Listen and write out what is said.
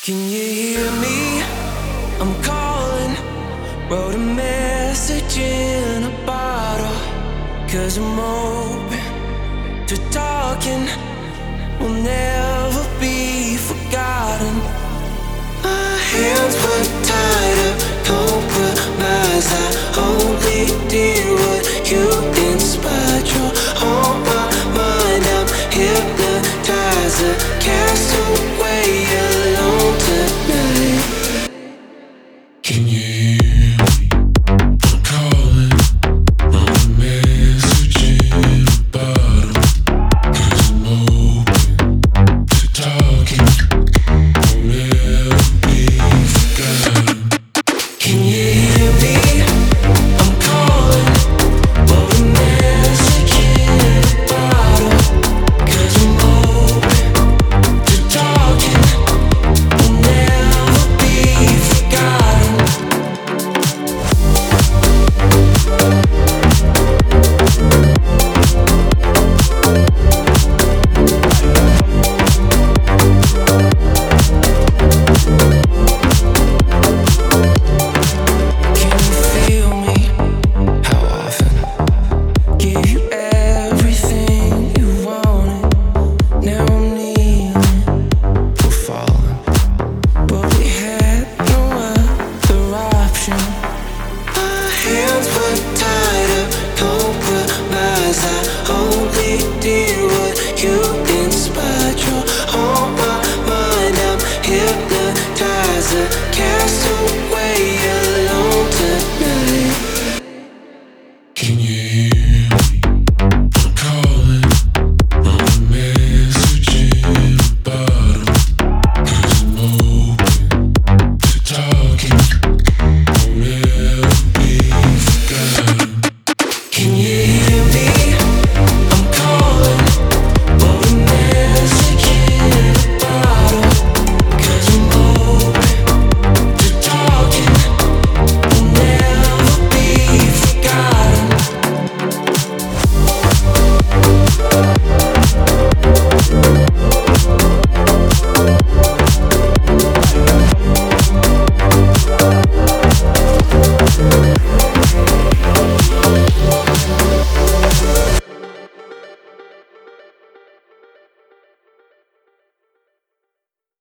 Can you hear me? I'm calling. Wrote a message in a bottle. Cause I'm open to talking. Will never be forgotten. My hands were tied up, compromise. I only did what you inspired. You're on my mind, I'm hypnotized. A castaway alone tonight. Can you hear me? I'm calling. Wrote a message in a bottle. Cause I'm open to talking. Will never be forgotten. Can you hear me? I'm calling. Wrote a message in a bottle. Cause I'm open to talking. Will never be forgotten. Can you feel me? How often? Give you everything you wanted. Now I'm kneeling, we're falling, but we had no other option. My hands were tied up, compromise. I only did what you inspired. You're on my mind, I'm hypnotized.